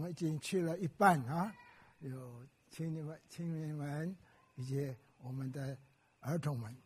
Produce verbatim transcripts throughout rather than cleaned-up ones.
们已经去了一半啊，有青年们、青年们以及我们的儿童们。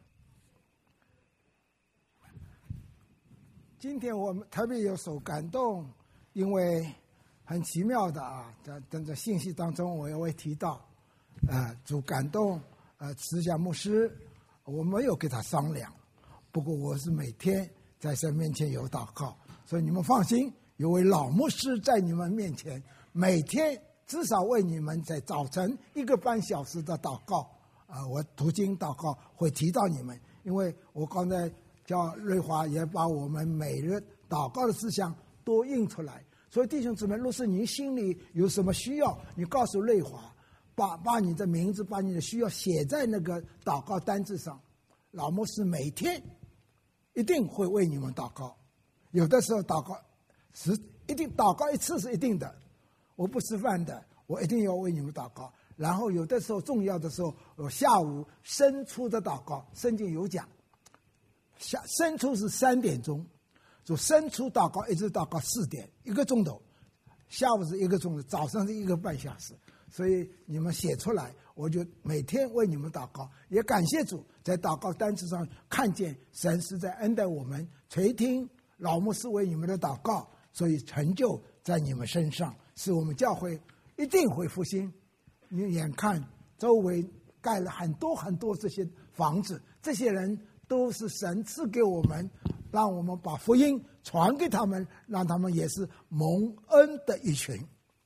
今天我们特别有所感动，因为很奇妙的啊，在在这信息当中，我也会提到，啊、呃，主感动呃慈祥牧师，我没有跟他商量，不过我是每天在神面前有祷告，所以你们放心，有位老牧师在你们面前，每天至少为你们在早晨一个半小时的祷告啊、呃，我读经祷告会提到你们，因为我刚才叫瑞华也把我们每日祷告的事项都印出来，所以弟兄姊妹，若是你心里有什么需要，你告诉瑞华，把把你的名字、把你的需要写在那个祷告单子上，老牧师每天一定会为你们祷告。有的时候祷告是一定祷告一次是一定的，我不吃饭的，我一定要为你们祷告。然后有的时候重要的时候，我下午申初的祷告，圣经有讲，下申初是三点钟，就申初祷告一直祷告四点，一个钟头，下午是一个钟头，早上是一个半小时。所以你们写出来，我就每天为你们祷告，也感谢主在祷告单子上看见神是在恩待我们，垂听老牧师为你们的祷告，所以成就在你们身上，使我们教会一定会复兴。你眼看周围盖了很多很多这些房子，这些人都是神赐给我们，让我们把福音传给他们，让他们也是蒙恩的一群。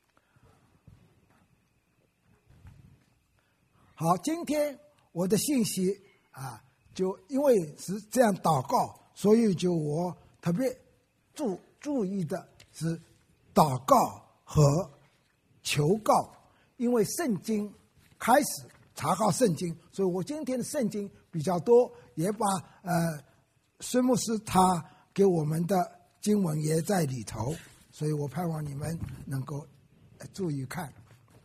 好，今天我的信息啊，就因为是这样祷告，所以就我特别注注意的是祷告和求告，因为圣经开始查考圣经，所以我今天的圣经比较多，也把呃孙牧师他给我们的经文也在里头，所以我盼望你们能够注意看。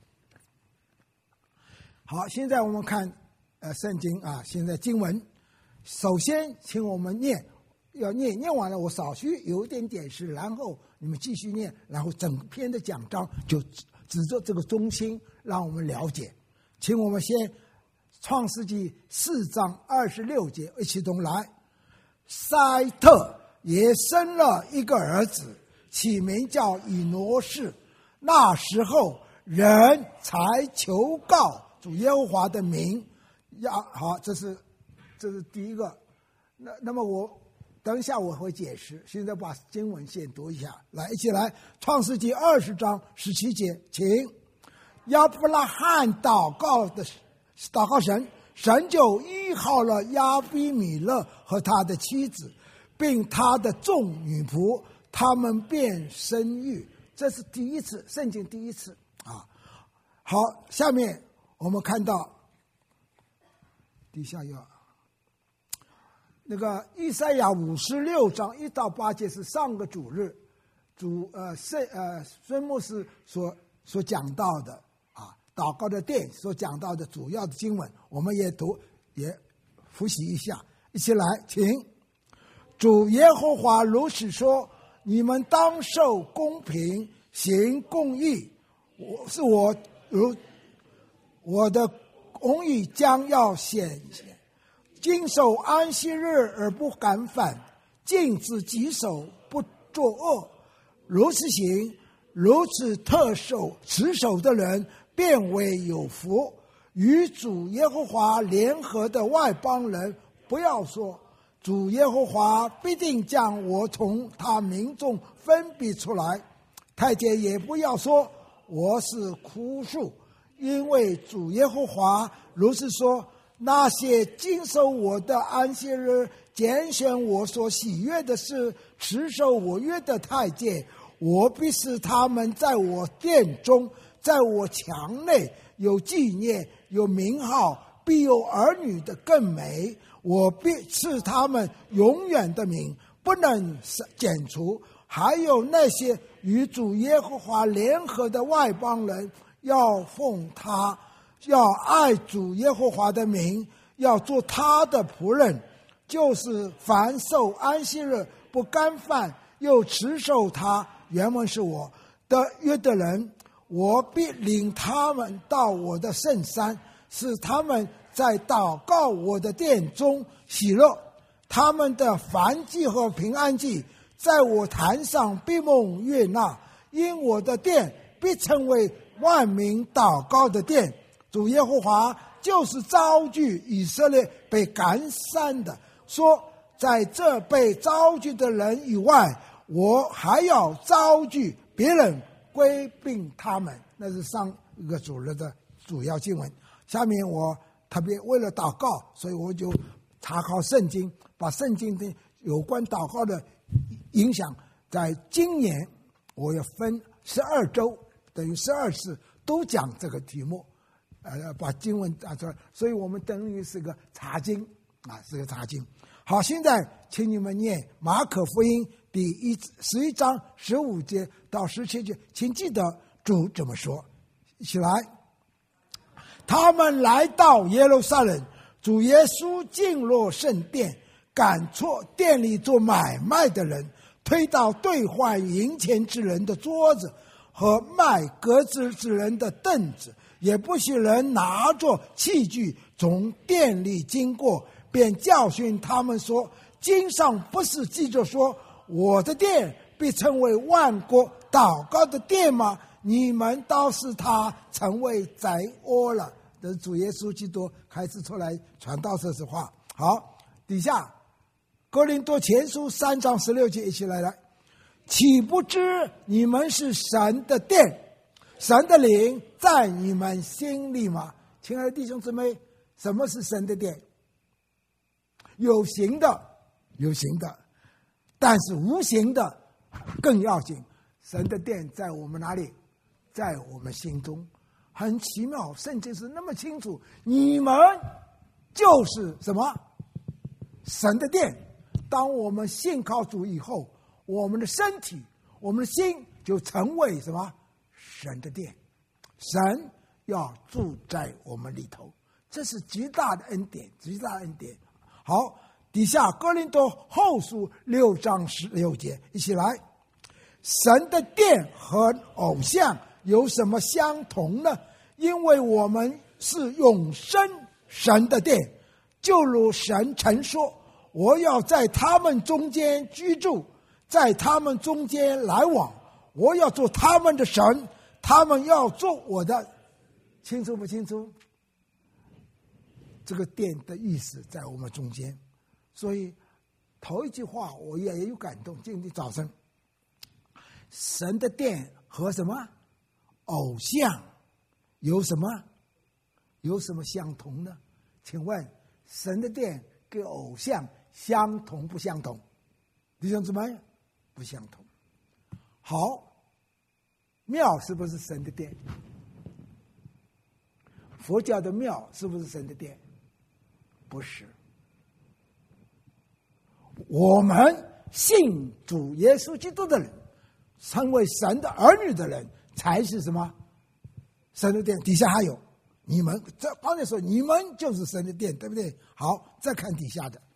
好，现在我们看呃圣经啊，现在经文，首先请我们念，要念念完了，我少许有一点点是，然后你们继续念，然后整篇的讲章就指着这个中心，让我们了解。请我们先创世纪四章二十六节一起读来。塞特也生了一个儿子，起名叫以挪士。那时候人才求告主耶和华的名。呀，好，这是这是第一个。那那么我等一下我会解释，现在把经文先读一下，来，一起来，创世纪二十章十七节，请。亚伯拉罕祷告的祷告神，神就医好了亚比米勒和他的妻子，并他的众女仆，他们便生育。这是第一次，圣经第一次啊。好，下面我们看到底下要那个以赛亚五十六章一到八节是上个主日主呃圣呃孙牧师所所讲到的啊，祷告的殿所讲到的主要的经文，我们也读也复习一下，一起来，请。主耶和华如此说：你们当受公平，行公义。我是我如我的公义将要显现。经守安息日而不敢犯，禁止己手不作恶，如此行，如此特守持守的人便为有福。与主耶和华联合的外邦人，不要说主耶和华必定将我从他民中分别出来。太监也不要说我是枯树，因为主耶和华如是说：那些经守我的安息日，拣选我所喜悦的事，持守我约的太监，我必使他们在我殿中，在我墙内有纪念，有名号，必有儿女的更美。我必赐他们永远的名，不能剪除。还有那些与主耶和华联合的外邦人，要奉他，要爱主耶和华的名，要做他的仆人，就是凡受安息日不干犯，又持守他。原文是我的约的人，我必领他们到我的圣山，使他们在祷告我的殿中喜乐。他们的燔祭和平安祭，在我坛上必蒙悦纳，因我的殿必成为万民祷告的殿。主耶和华就是招聚以色列被赶散的，说在这被招聚的人以外，我还要招聚别人归并他们。那是上一个主日的主要经文。下面我特别为了祷告，所以我就查考圣经，把圣经的有关祷告的影响，在今年我要分十二周，等于十二次都讲这个题目，呃，把经文打出来，所以我们等于是个查经啊，是个查经。好，现在请你们念马可福音第一十一章十五节到十七节，请记得主怎么说，一起来。他们来到耶路撒冷，主耶稣进入圣殿，赶错店里做买卖的人，推倒兑换银钱之人的桌子和卖鸽子之人的凳子，也不许人拿着器具从店里经过，便教训他们说，经上不是记着说，我的殿必成为万国祷告的殿吗？你们倒是他成为宅窝了。这是主耶稣基督开始出来传道这句话。好，底下哥林多前书三章十六节，一起来来，岂不知你们是神的殿，神的灵在你们心里吗？亲爱的弟兄姊妹，什么是神的殿？有形的，有形的，但是无形的更要紧。神的殿在我们哪里？在我们心中。很奇妙，圣经是那么清楚，你们就是什么？神的殿。当我们信靠主以后，我们的身体，我们的心就成为什么？神的殿。神要住在我们里头，这是极大的恩典，极大的恩典。好，底下哥林多后书六章十六节，一起来。神的殿和偶像有什么相同呢？因为我们是永生神的殿，就如神曾说，我要在他们中间居住，在他们中间来往，我要做他们的神，他们要做我的。清楚不清楚？这个殿的意思在我们中间。所以头一句话我也有感动，今天早晨神的殿和什么偶像有什么有什么相同呢？请问神的殿跟偶像相同不相同？弟兄姊妹，不相同。好，庙是不是神的殿？佛教的庙是不是神的殿？不是。我们信主耶稣基督的人，成为神的儿女的人，才是什么？神的殿。底下还有你们，这刚才说你们就是神的殿，对不对？好，再看底下的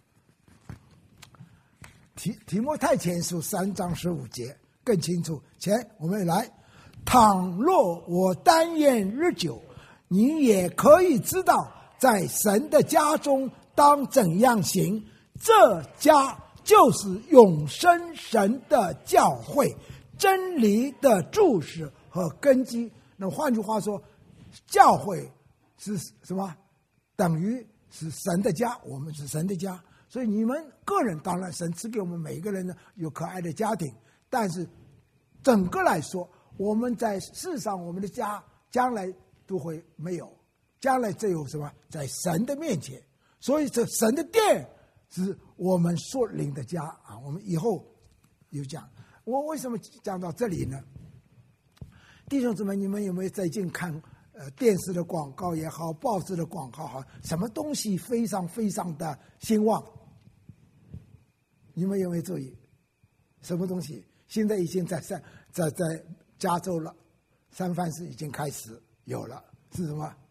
提提摩太前书三章十五节更清楚。前我们来，倘若我单言日久，你也可以知道，在神的家中当怎样行。这家就是永生神的教会，真理的柱石和根基。那换句话说，教会是什么？等于是神的家，我们是神的家。所以你们个人，当然神赐给我们每一个人呢有可爱的家庭，但是整个来说，我们在世上，我们的家将来都会没有，将来只有什么？在神的面前。所以这神的殿是我们所领的家啊！我们以后有讲。我为什么讲到这里呢？弟兄姊妹，你们有没有最近看呃电视的广告也好，报纸的广告好，什么东西非常非常的兴旺？你们有没有注意？什么东西？现在已经在在在在加州了，三藩市已经开始有了，是什么？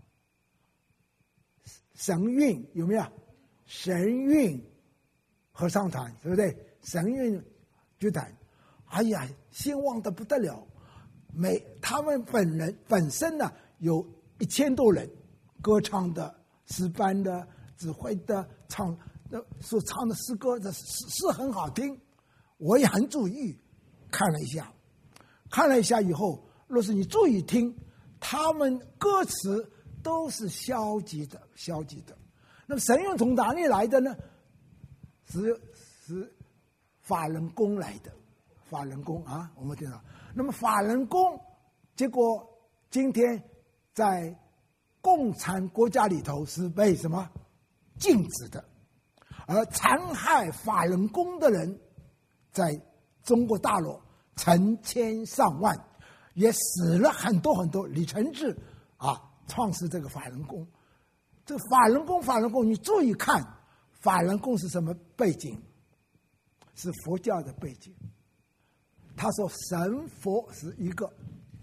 神韵有没有？神韵合唱团，对不对？神韵剧团，哎呀，兴旺的不得了。 每他们本人本身呢有一千多人，歌唱的、诗班的、指挥的、唱的所唱的诗歌的是是很好听，我也很注意看了一下，看了一下以后，若是你注意听，他们歌词都是消极的，消极的。那么神用从哪里来的呢？是是法轮功来的，法轮功啊，我们听到。那么法轮功，结果今天在共产国家里头是被什么禁止的，而残害法轮功的人，在中国大陆成千上万，也死了很多很多。李承志啊，创始这个法轮功，这个法轮功，法轮功，你注意看，法轮功是什么背景？是佛教的背景。他说神佛是一个，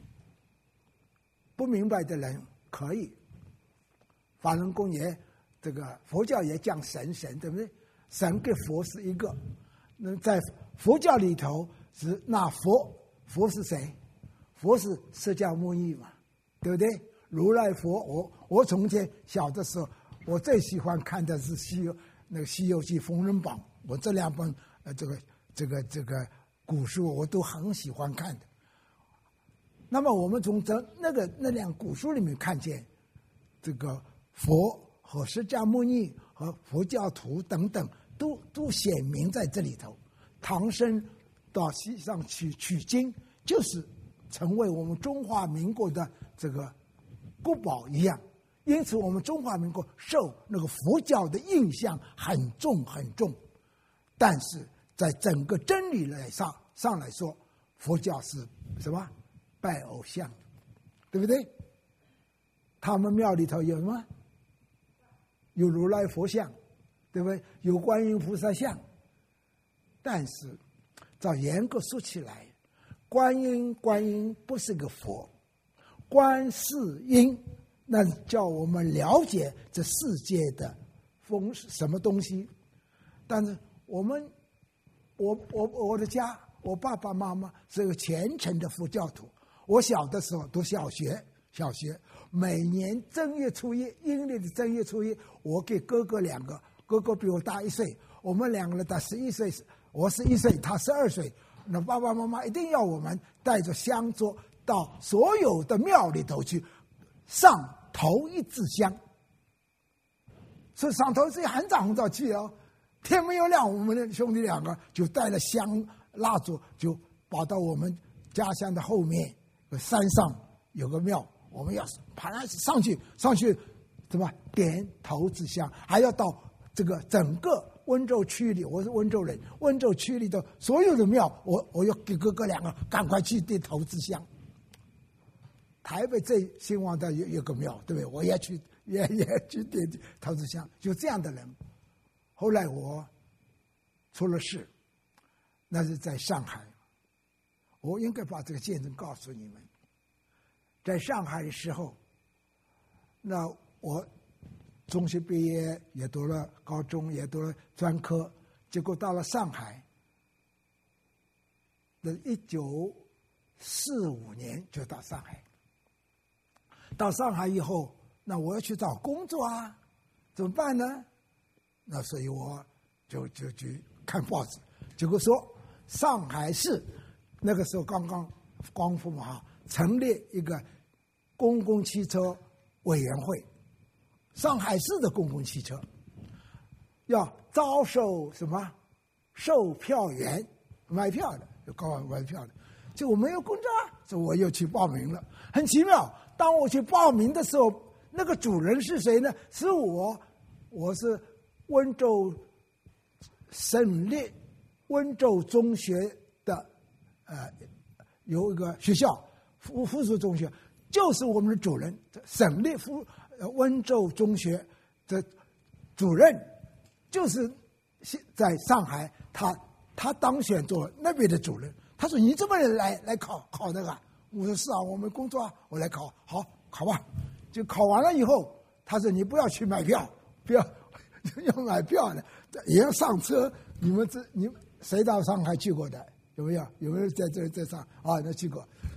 不明白的人可以，法轮功也这个佛教也讲神神，对不对？神跟佛是一个。那在佛教里头是那佛，佛是谁？佛是释迦牟尼嘛，对不对？如来佛，我我从前小的时候，我最喜欢看的是西游那个《西游记》《封神榜》，我这两本呃这个这个这个古书我都很喜欢看的。那么我们从这那个那两古书里面看见，这个佛和释迦牟尼和佛教徒等等，都都显明在这里头。唐僧到西藏去取经，就是成为我们中华民国的这个国宝一样。因此，我们中华民国受那个佛教的印象很重很重。但是在整个真理来上上来说，佛教是什么？拜偶像，对不对？他们庙里头有什么？有如来佛像，对不对？有观音菩萨像。但是照严格说起来，观音观音不是个佛，观世音那叫我们了解这世界的风什么东西。但是我们我我我的家，我爸爸妈妈是个虔诚的佛教徒。我小的时候读小学，小学每年正月初一，阴历的正月初一，我给哥哥两个，哥哥比我大一岁，我们两个人到十一岁，我十一岁，他十二岁。那爸爸妈妈一定要我们带着香桌到所有的庙里头去上头一支香。所以上头一支很早很早去哦，天没有亮，我们的兄弟两个就带了香蜡烛，就跑到我们家乡的后面山上有个庙，我们要爬上去，上去怎么点头支香，还要到这个整个温州区里，我是温州人，温州区里的所有的庙，我我要给哥哥两个赶快去点头支香。台北最兴旺的有有个庙，对不对？我也去也也去点头支香，就这样的人。后来我出了事，那是在上海。我应该把这个见证告诉你们。在上海的时候，那我中学毕业，也读了高中，也读了专科，结果到了上海，那一九四五年就到上海。到上海以后，那我要去找工作啊，怎么办呢？那所以我就就去看报纸，结果说上海市那个时候刚刚光复嘛哈，成立一个公共汽车委员会，上海市的公共汽车要招收什么售票员，买票的，有高买票的，就我没有工作啊，所以我又去报名了。很奇妙，当我去报名的时候，那个主人是谁呢？是我，我是温州省立温州中学的呃有一个学校附附属中学，就是我们的主任，省立附呃温州中学的主任，就是在上海，他他当选做那边的主任。他说：“你这么来来考考那个？”我说：“是啊，我们工作啊，我来考。”好，考吧。就考完了以后，他说：“你不要去买票，不要要买票的，也要上车。你们这你谁到上海去过的？有没有？有没有在这在上啊？那去过。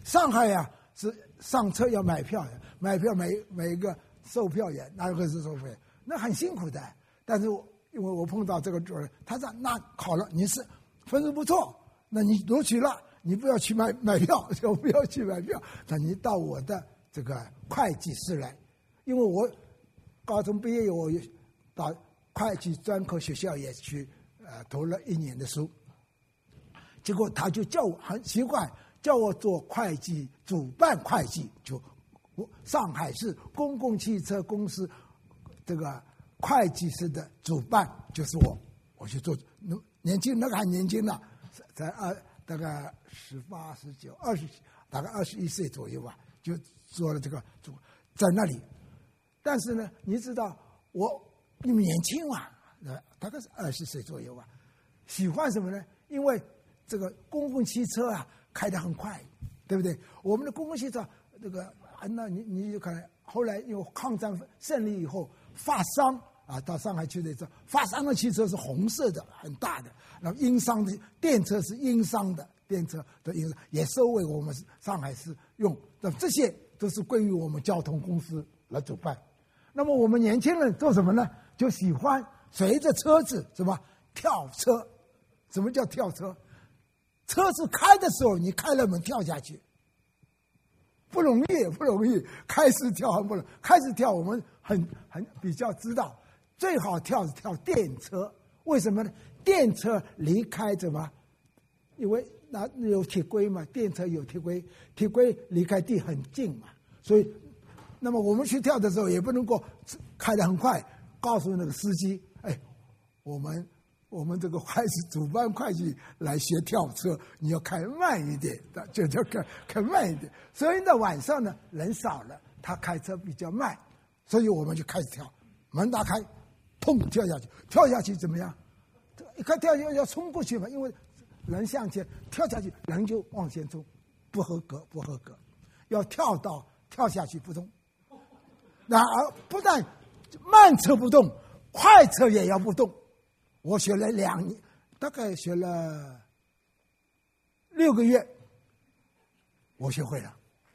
上海呀、啊、是上车要买票的，买票每每一个售票员，哪个是售票员？那很辛苦的。但是我因为我碰到这个主任，他说那好了，你是分数不错，那你录取了，你不要去买买票，就不要去买票，那你到我的这个会计室来，因为我高中毕业，我到会计专科学校也去呃读了一年的书，结果他就叫我很奇怪，叫我做会计主办会计，就上海市公共汽车公司这个会计师的主办就是我，我去做，年轻那个还年轻了，才二大概十八、十九、二十，大概二十一岁左右吧，就做了这个主，在那里。但是呢，你知道我你们年轻嘛，大概是二十岁左右吧，喜欢什么呢？因为这个公共汽车啊开得很快，对不对？我们的公共汽车这个，那你你就看，后来因为抗战胜利以后，发商啊到上海去的时候，发商的汽车是红色的，很大的，然后英商的电车是英商的电车的英商也收为我们上海市用，那这些都是归于我们交通公司来主办。那么我们年轻人做什么呢？就喜欢随着车子什么跳车。什么叫跳车？车子开的时候，你开了门跳下去，不容易，不容易。开始跳很不容易，开始跳我们很很比较知道，最好跳是跳电车。为什么呢？电车离开什么？因为那有铁轨嘛，电车有铁轨，铁轨离开地很近嘛，所以，那么我们去跳的时候也不能够开得很快，告诉那个司机，哎，我们。我们这个会计主办会计来学跳车，你要开慢一点，就叫开开慢一点。所以呢，晚上呢人少了，他开车比较慢，所以我们就开始跳，门打开，砰跳下去，跳下去怎么样？一看跳下去要冲过去嘛，因为人向前跳下去，人就往前冲，不合格，不合格，要跳到跳下去不动。然而不但慢车不动，快车也要不动。我学了两年，大概学了六个月，我学会了。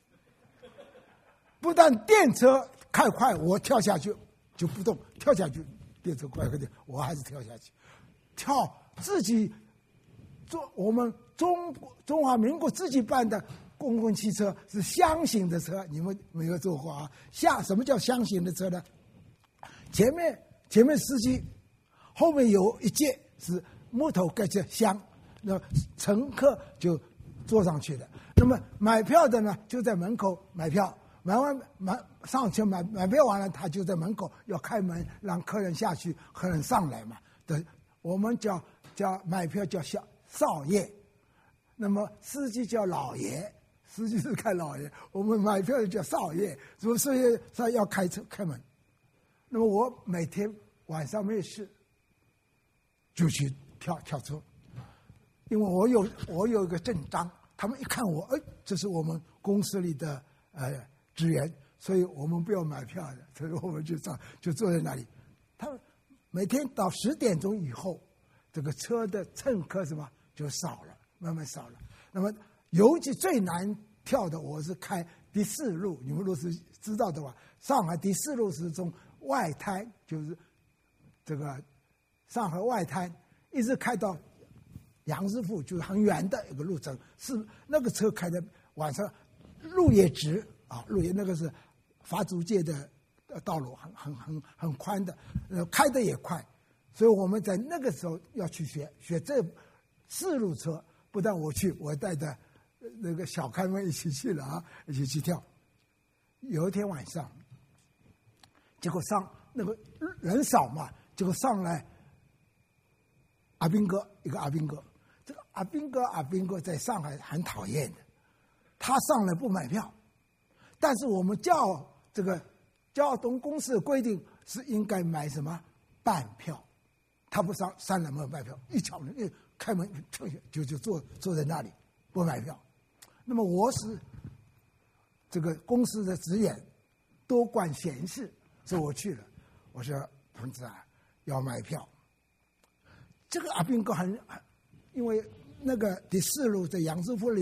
不但电车开快，我跳下去就不动，跳下去电车快快点，我还是跳下去。跳自己做我们中中华民国自己办的公共汽车是箱型的车，你们没有坐过啊？箱什么叫箱型的车呢？前面前面司机。后面有一节是木头盖着箱，那乘客就坐上去的。那么买票的呢，就在门口买票，买完买上去买买票完了，他就在门口要开门，让客人下去，客人上来嘛。对，我们叫叫买票叫小少爷，那么司机叫老爷，司机是开老爷，我们买票就叫少爷，所以他要开车开门。那么我每天晚上没事。就去跳跳车，因为我有我有一个证章，他们一看我，哎，这是我们公司里的呃职员，所以我们不要买票的，所以我们就上就坐在那里。他们每天到十点钟以后，这个车的乘客什么就少了，慢慢少了。那么尤其最难跳的，我是开第四路，你们如果是知道的话，上海第四路是从外滩，就是这个。上海外滩一直开到杨师傅，就是很远的一个路程，是那个车开的晚上路也直啊，路也那个是法租界的道路，很很很很宽的，呃，开的也快，所以我们在那个时候要去学学这四路车，不但我去，我带着那个小开们一起去了啊，一起去跳。有一天晚上，结果上那个人少嘛，结果上来。阿兵哥，一个阿兵哥，这个阿兵哥，阿兵哥在上海很讨厌的，他上来不买票，但是我们叫这个交通公司的规定是应该买什么半票，他不上上来没有买票，一敲门，一开门就就坐坐在那里不买票。那么我是这个公司的职员，多管闲事，所以我去了，我说同志啊，要买票。这个阿兵哥很，因为那个第四路在杨师傅里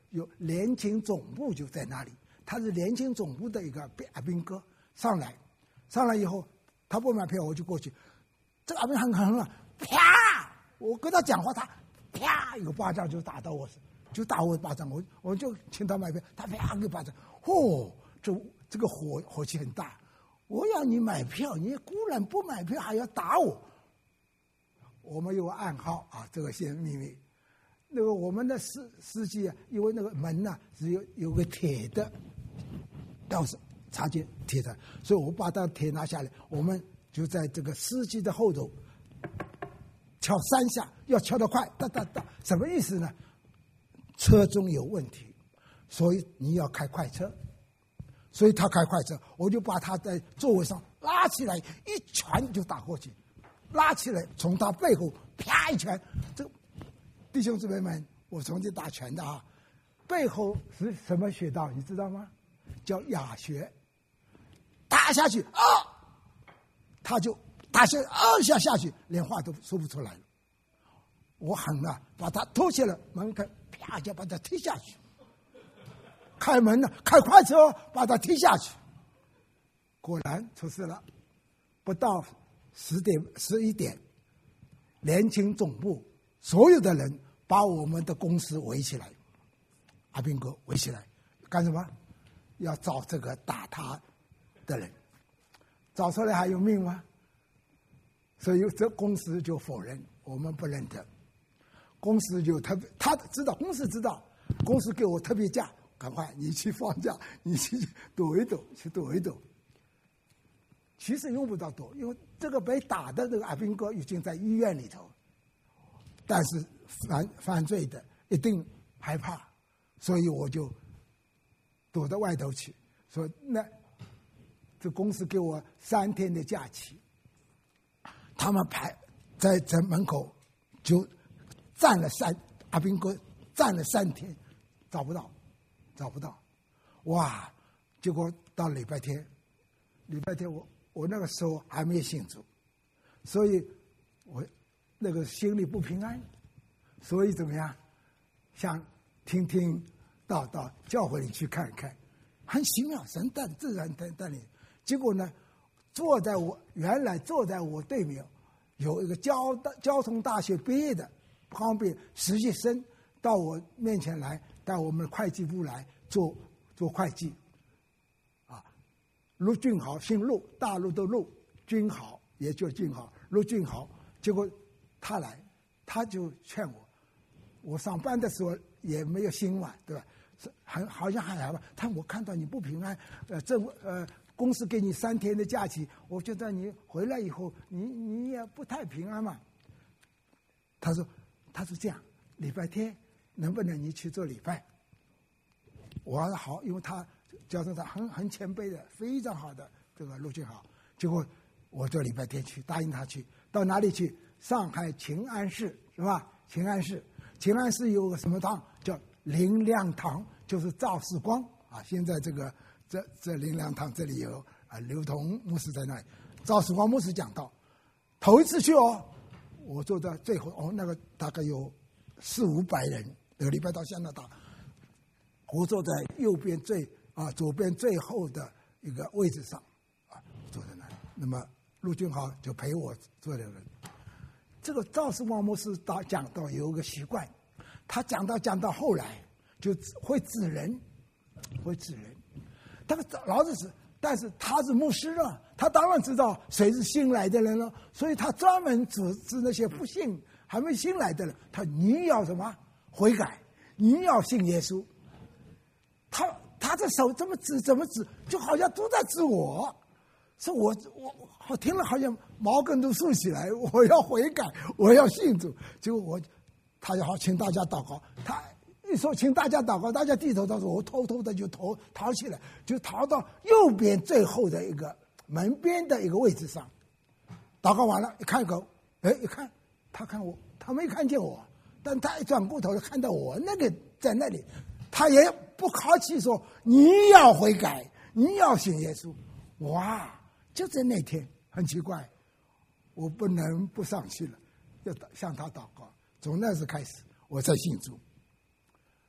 有联勤总部就在那里，他是联勤总部的一个阿兵哥上来，上来以后他不买票，我就过去，这个阿兵很狠啊，啪！我跟他讲话，他啪一个巴掌就打到我，就打我一巴掌，我我就请他买票，他啪一个巴掌，嚯、哦，这这个火火气很大。我要你买票，你固然不买票还要打我。我们有暗号啊，这个先秘密。那个我们的司司机啊，因为那个门呢、啊、是有有个铁的钥匙插进铁的，所以我把它铁拿下来，我们就在这个司机的后头敲三下，要敲得快，哒哒哒，什么意思呢？车中有问题，所以你要开快车。所以他开快车，我就把他在座位上拉起来，一拳就打过去，拉起来从他背后啪一拳。这个弟兄姊妹们，我从这打拳的啊，背后是什么穴道你知道吗？叫哑穴。打下去啊，他就打下二下下去，连话都说不出来了。我狠了，把他拖下了门口，啪就把他踢下去。开门了，开快车把他踢下去，果然出事了。不到十点十一点，联勤总部所有的人把我们的公司围起来，阿兵哥围起来干什么？要找这个打他的人，找出来还有命吗？所以这公司就否认，我们不认得。公司就特别，他知道，公司知道，公司给我特别价。赶快，你去放假，你去躲一躲，去躲一躲。其实用不到躲，因为这个被打的这个阿兵哥已经在医院里头，但是犯犯罪的一定害怕，所以我就躲到外头去。说那这公司给我三天的假期，他们排在在门口就站了三阿兵哥站了三天，找不到。找不到，哇！结果到礼拜天，礼拜天我我那个时候还没有信主，所以我那个心里不平安，所以怎么样？想听听道道，教会里去看看，很奇妙，神带自然带带领。结果呢，坐在我原来坐在我对面有一个交交通大学毕业的旁边实习生到我面前来。到我们的会计部来做做会计，啊，陆俊豪姓陆，大陆的陆，俊豪也就俊豪，陆俊豪。结果他来，他就劝我，我上班的时候也没有心嘛，对吧？很好像还好吧。他我看到你不平安，呃，政府呃公司给你三天的假期，我觉得你回来以后，你你也不太平安嘛。他说，他是这样，礼拜天。能不能你去做礼拜？我说好，因为他交通上很很谦卑的，非常好的这个陆俊豪。结果我做礼拜天去，答应他去，到哪里去？上海秦安市是吧？秦安市，秦安市有个什么堂叫灵粮堂，就是赵世光啊。现在这个这这灵粮堂这里有啊刘同牧师在那里，赵世光牧师讲道，头一次去哦，我坐在最后哦，那个大概有四五百人。那个礼拜到相当大，我坐在右边最啊左边最后的一个位置上，啊坐在那里。那么陆俊豪就陪我坐在那里。这个赵世光牧师到讲到有一个习惯，他讲到讲到后来就会指人，会指人。他老子是，但是他是牧师啊，他当然知道谁是新来的人了，所以他专门指指那些不信还没新来的人，他你要什么？悔改，你要信耶稣。他他这手这么指，怎么指，就好像都在指我。是我我我听了好像毛根都竖起来，我要悔改，我要信主。结果我他就好请大家祷告，他一说请大家祷告，大家低头，他说我偷偷的就逃逃起来，就逃到右边最后的一个门边的一个位置上。祷告完了，一看狗，哎，一看他看我，他没看见我。但他一转过头看到我那个在那里，他也不客气说你要悔改，你要信耶稣。哇！就在那天，很奇怪，我不能不上去了，要向他祷告。从那时开始，我才信主。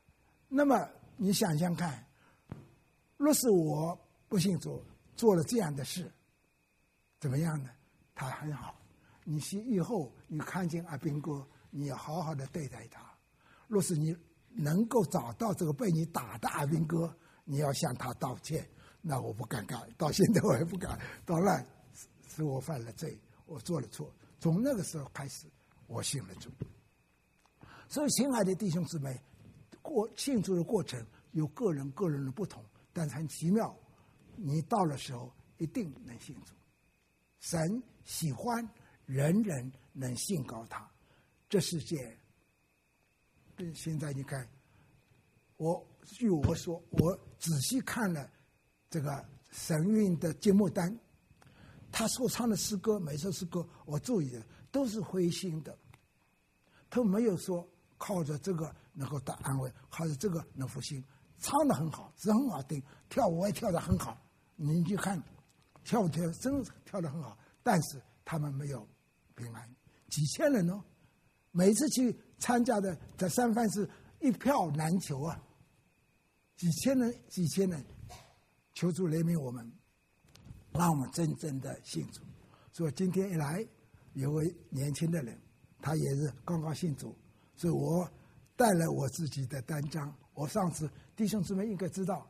那么你想想看，若是我不信主，做了这样的事，怎么样呢？他很好，你是以后你看见阿兵哥，你要好好的对待他。若是你能够找到这个被你打的阿兵哥，你要向他道歉。那我不敢干，到现在我也不敢。当然是我犯了罪，我做了错。从那个时候开始，我信了主。所以，亲爱的弟兄姊妹，过信主的过程有个人个人的不同，但是很奇妙，你到了时候一定能信主。神喜欢人人能信靠他。这世界，现在你看，我据我说，我仔细看了这个神韵的节目单，他所唱的诗歌，每首诗歌我注意的都是灰心的，他没有说靠着这个能够得安慰，靠着这个能复兴，唱得很好，是很好听，跳舞也跳得很好。你去看，跳舞跳真跳得很好，但是他们没有平安。几千人哦，每次去参加的在三藩市一票难求啊，几千人，几千人，求主怜悯我们，让我们真正的信主。所以今天一来，有位年轻的人，他也是刚刚信主，所以我带了我自己的单张。我上次弟兄姊妹应该知道，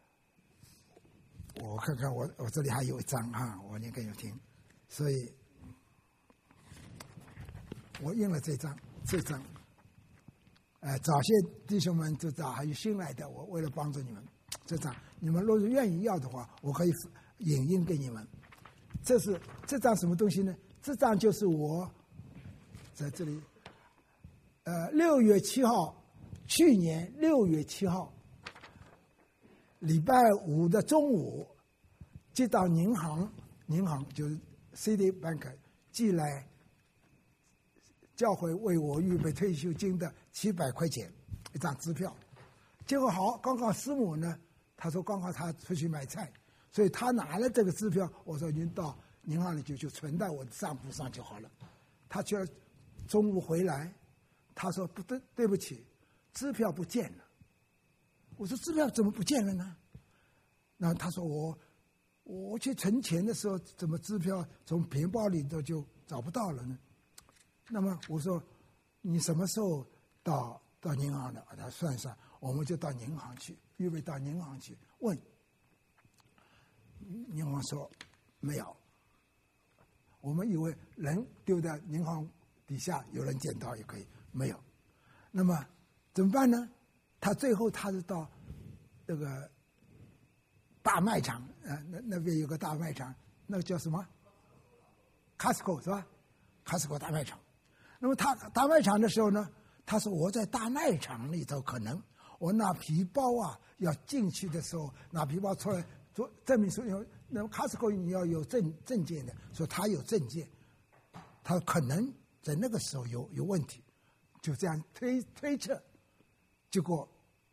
我看看我我这里还有一张哈，我念给你听。所以，我印了这张，这张。呃，早些弟兄们知道，还有新来的，我为了帮助你们，这张你们若是愿意要的话，我可以影印给你们。这是这张什么东西呢？这张就是我在这里，呃，六月七号，去年六月七号，礼拜五的中午，接到银行，银行就是 Citibank 寄来教会为我预备退休金的七百块钱一张支票。结果好，刚刚师母呢，他说刚好他出去买菜，所以他拿了这个支票，我说您到银行里就就存在我的账户上就好了。他去了，中午回来，他说不对，对不起，支票不见了。我说支票怎么不见了呢？那他说我我去存钱的时候，怎么支票从皮包里头就找不到了呢？那么我说你什么时候到到银行的？他算算，我们就到银行去，预备到银行去问。银行说没有，我们以为人丢在银行底下，有人捡到也可以，没有。那么怎么办呢？他最后他是到那个大卖场，呃，那那边有个大卖场，那个叫什么 ？Costco 是吧 ？Costco 大卖场。那么他大卖场的时候呢，他说我在大卖场里头，可能我拿皮包啊，要进去的时候拿皮包出来做证明说有，那么 Costco 你要有证证件的，说他有证件，他可能在那个时候有有问题，就这样推推测，结果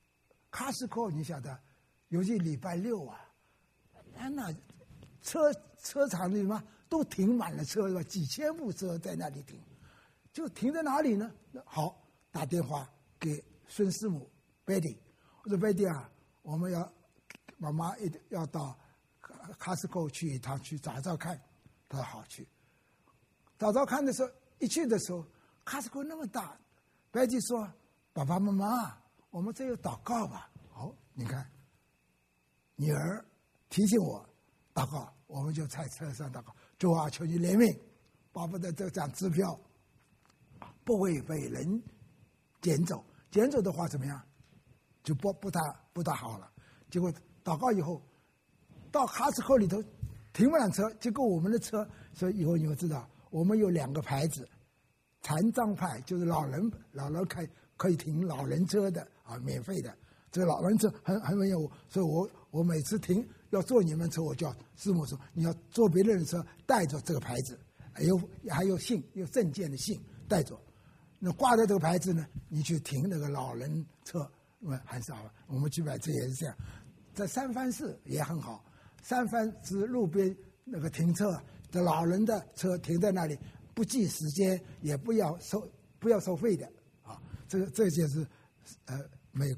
Costco 你晓得，尤其礼拜六啊，那车车场里嘛都停满了车了，几千部车在那里停。就停在哪里呢？好，打电话给孙师母 Betty， 我说 Betty 啊，我们要妈妈一定要到 Costco 去一趟，去找找看。他说好去。找找看的时候，一去的时候 ，Costco 那么大 ，Betty 说：“爸爸妈妈，我们这有祷告吧？”好，你看，女儿提醒我祷告，我们就在车上祷告，主啊，求你怜悯，巴不得这张支票不会被人捡走，捡走的话怎么样？就不不大不大好了。结果祷告以后，到哈斯科里头停满车，结果我们的车，所以以后你们知道，我们有两个牌子，残障派就是老人老人开可以停老人车的啊，免费的。这个老人车很很没有，所以我我每次停要坐你们车，我就要师母说你要坐别人的车，带着这个牌子，还有还有信，有证件的信带着。那挂在这个牌子呢，你去停那个老人车，那么很少了。我们去买这也是这样，在三藩市也很好，三藩市路边那个停车，这老人的车停在那里，不计时间，也不要收不要收费的啊。这个这就是呃美国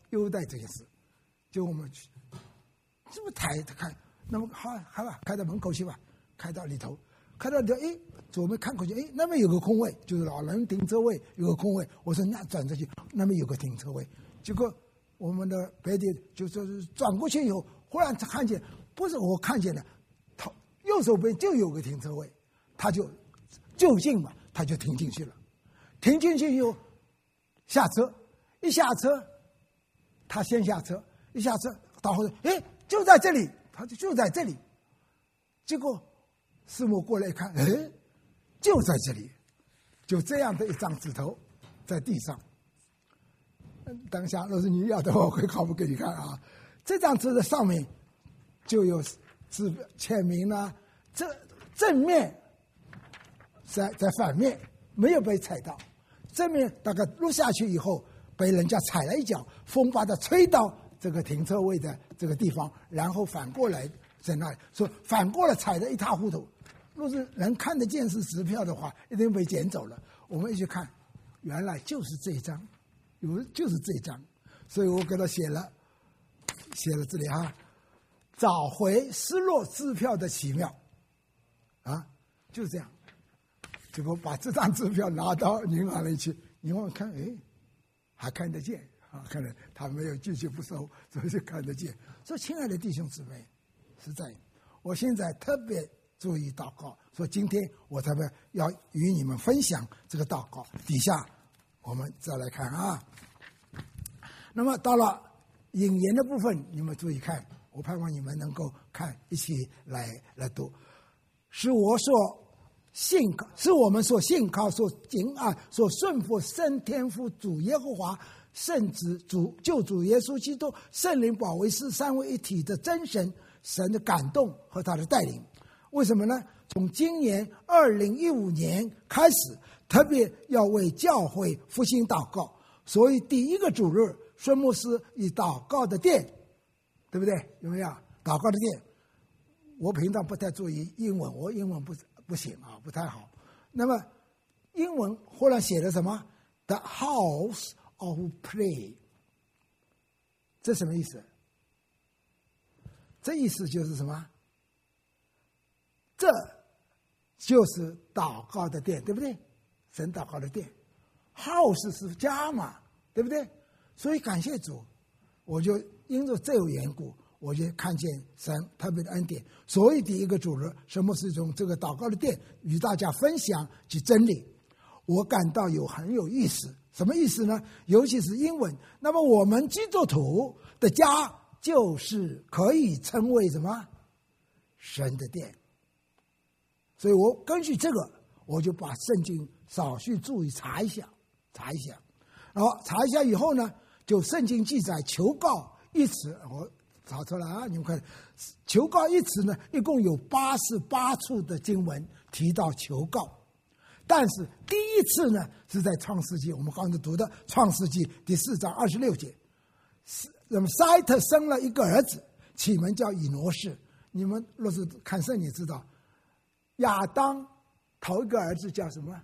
优待这件事。就我们去，这么抬看，那么好，好吧，开到门口去吧，开到里头，开到里头，哎，左边看过去，哎，那边有个空位，就是老人停车位有个空位。我说那转出去，那边有个停车位。结果我们的白弟就说是转过去以后，忽然看见，不是我看见了，头右手边就有个停车位，他就就近嘛，他就停进去了。停进去以后下车，一下车，他先下车。一下车到后头，哎，就在这里，他就就在这里。结果师母过来看，哎，就在这里，就这样的一张纸头在地上。当下若是你要的话，我会考不给你看啊。这张纸的上面就有字签名啦，这正面在在反面没有被踩到，正面大概录下去以后，被人家踩了一脚，风把它吹到这个停车位的这个地方，然后反过来在那里，说反过来踩得一塌糊涂。若是人看得见是支票的话，一定被捡走了。我们一去看，原来就是这一张，有就是这一张，所以我给他写了，写了这里哈，找回失落支票的奇妙，啊，就是这样。结果把这张支票拿到银行里去，银行看，哎，还看得见。啊，看来他没有继续不收，所以就看得见。所以，亲爱的弟兄姊妹，实在，我现在特别注意祷告，说今天我特别要与你们分享这个祷告。底下我们再来看啊。那么到了引言的部分，你们注意看，我盼望你们能够看，一起来来读。是我所信靠，是我们所信靠、所敬爱、所顺服圣天父主耶和华。圣子主救主耶稣基督圣灵保惠师三位一体的真神，神的感动和他的带领。为什么呢？从今年二零一五年开始，特别要为教会复兴祷告，所以第一个主日，孙牧师以祷告的殿，对不对？有没有祷告的殿？我平常不太注意英文，我英文不不行啊，不太好。那么英文忽然写的什么 ？The house of prayer， 这什么意思？这意思就是什么？这就是祷告的殿，对不对？神祷告的殿 ，house 是家嘛，对不对？所以感谢主，我就因着这个缘故，我就看见神特别的恩典。所以第一个主日，什么是从这个祷告的殿与大家分享及真理，我感到有很有意思。什么意思呢？尤其是英文。那么我们基督徒的家就是可以称为什么？神的殿。所以我根据这个，我就把圣经少许注意查一下，查一下。然后查一下以后呢，就圣经记载求告一词，我查出来啊，你们看，求告一词呢，一共有八十八处的经文提到求告。但是第一次呢，是在创世纪，我们刚才读的创世纪第四章二十六节。那么塞特生了一个儿子，起名叫以挪士。你们若是看圣经知道，亚当头一个儿子叫什么？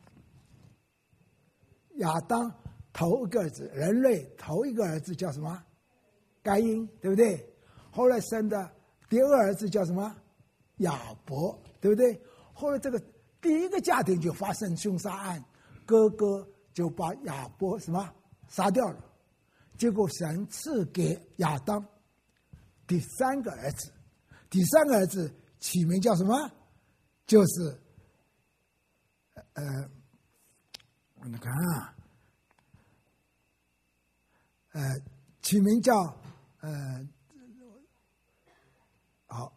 亚当头一个儿子，人类头一个儿子叫什么？该隐，对不对？后来生的第二个儿子叫什么？亚伯，对不对？后来这个第一个家庭就发生凶杀案，哥哥就把亚伯什么杀掉了，结果神赐给亚当第三个儿子，第三个儿子起名叫什么？就是呃，我们看啊，呃，起名叫呃，好，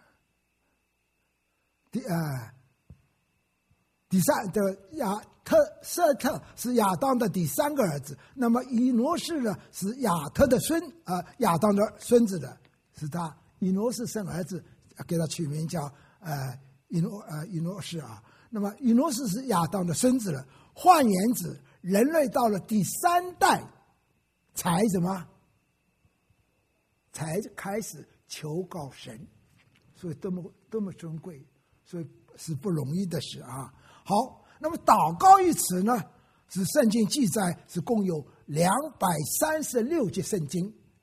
第呃。第三的亚特瑟特是亚当的第三个儿子，那么以挪士呢是亚特的孙啊、呃，亚当的孙子的，是他以挪士生儿子，给他取名叫呃以挪呃以挪士啊。那么以挪士是亚当的孙子了。换言之，人类到了第三代才什么？才开始求告神，所以多么多么尊贵，所以是不容易的事啊。好，那么祷告一词呢，是圣经记载是共有两百三十六节圣经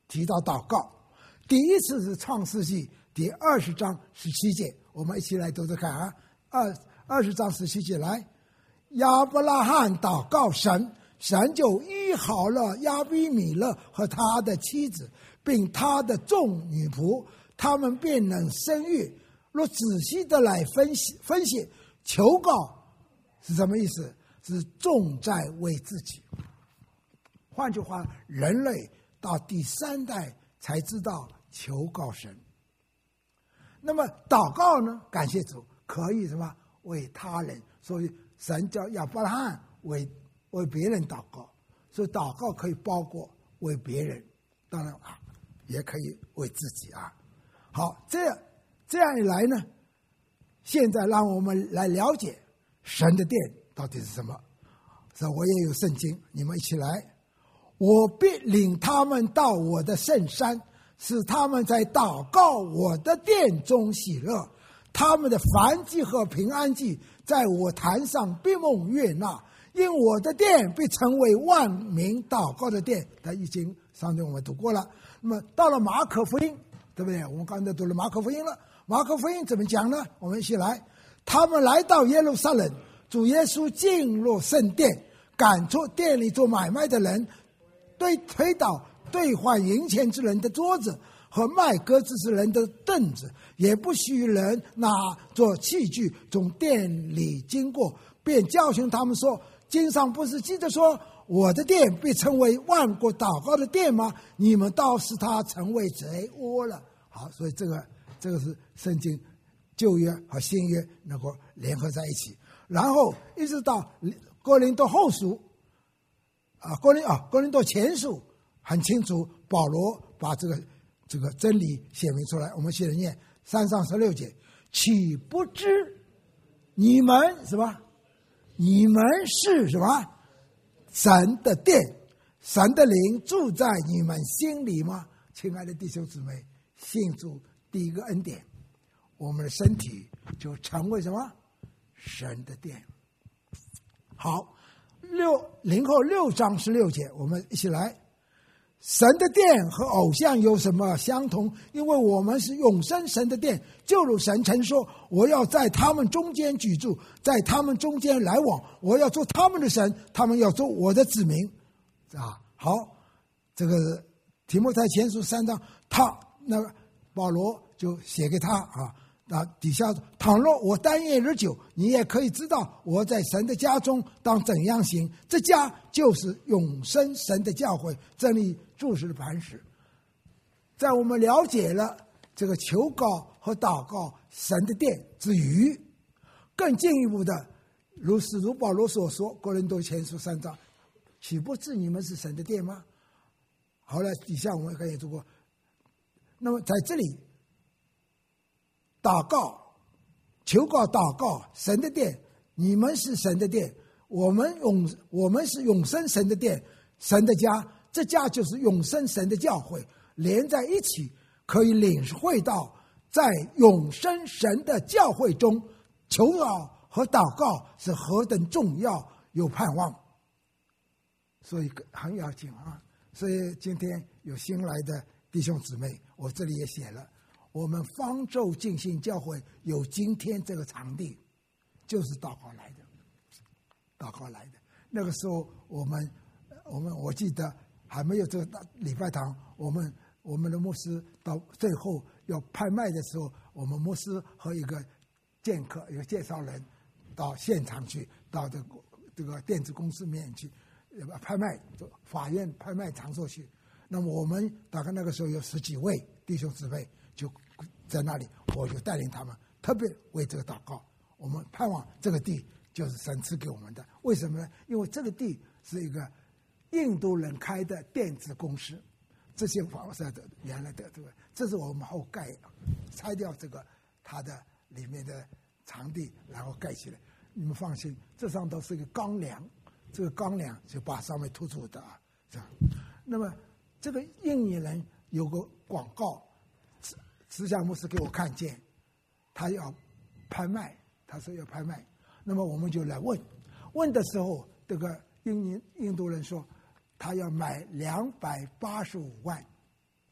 提到祷告。第一次是创世纪第二十章十七节，我们一起来读读看啊。二二十章十七节来，亚伯拉罕祷告神，神就医好了亚比米勒和他的妻子，并他的众女仆，他们便能生育。若仔细的来分析分析，求告是什么意思？是重在为自己。换句话，人类到第三代才知道求告神。那么祷告呢？感谢主，可以什么为他人，所以神叫亚伯拉罕为为别人祷告，所以祷告可以包括为别人，当然啊，也可以为自己啊。好，这样这样一来呢，现在让我们来了解神的殿到底是什么。所以我也有圣经，你们一起来。我必领他们到我的圣山，使他们在祷告我的殿中喜乐。他们的燔祭和平安祭在我坛上必蒙悦纳，因我的殿必成为万民祷告的殿。他已经上面我们读过了。那么到了马可福音，对不对？我们刚才读了马可福音了。马可福音怎么讲呢？我们一起来。他们来到耶路撒冷，主耶稣进入圣殿，赶出店里做买卖的人，对推倒兑换银钱之人的桌子和卖鸽子之人的凳子，也不许人拿做器具从店里经过，便教训他们说：经上不是记着说，我的殿必成为万国祷告的殿吗？你们倒使它成为贼窝了。好，所以这个这个是圣经旧约和新约能够联合在一起，然后一直到哥林多后书啊，哥林啊哥林多前书很清楚，保罗把这个这个真理写明出来。我们现在念三章十六节，岂不知你们什么？你们是什么？神的殿，神的灵住在你们心里吗？亲爱的弟兄姊妹，信主第一个恩典，我们的身体就成为什么？神的殿。好，六零后六章十六节，我们一起来。神的殿和偶像有什么相同？因为我们是永生神的殿，就如神曾说：我要在他们中间居住，在他们中间来往，我要做他们的神，他们要做我的子民。啊，好，这个提摩太前书三章，他那个保罗就写给他啊。那底下，倘若我单夜日久，你也可以知道我在神的家中当怎样行。这家就是永生神的教会，这里注释的磐石。在我们了解了这个求告和祷告神的殿之余，更进一步的，如使如保罗所说，哥林多前书三章，岂不知你们是神的殿吗？好了，底下我们可以读过。那么在这里，祷告、求告、祷告，神的殿，你们是神的殿，我们永我们是永生神的殿，神的家，这家就是永生神的教会，连在一起，可以领会到在永生神的教会中，求告和祷告是何等重要，有盼望，所以很要紧啊！所以今天有新来的弟兄姊妹，我这里也写了。我们方舟浸信教会有今天这个场地，就是祷告来的，祷告来的。那个时候，我们，我们我记得还没有这个礼拜堂，我们我们的牧师到最后要拍卖的时候，我们牧师和一个剑客，一个介绍人，到现场去，到这个这个电子公司面前去拍卖，法院拍卖场所去。那么我们大概那个时候有十几位弟兄姊妹。就在那里，我就带领他们，特别为这个祷告。我们盼望这个地就是神赐给我们的，为什么呢？因为这个地是一个印度人开的电子公司，这些房子的原来的这个，这是我们后盖拆掉这个它的里面的场地，然后盖起来。你们放心，这上头是一个钢梁，这个钢梁就把上面突出的啊，这样。那么这个印尼人有个广告。慈祥牧师给我看见，他要拍卖，他说要拍卖，那么我们就来问，问的时候，这个印印印度人说，他要买两百八十五万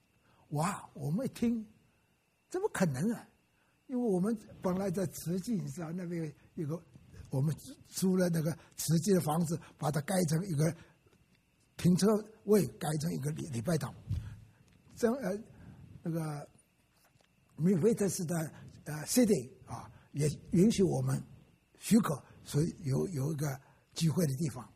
哇，我们一听，怎么可能啊？因为我们本来在慈济，你知道那边有个我们租了那个慈济的房子，把它盖成一个停车位，盖成一个礼礼拜堂。这呃那个米菲特斯的呃 city 啊，也允许我们许可，所以有有一个聚会的地方。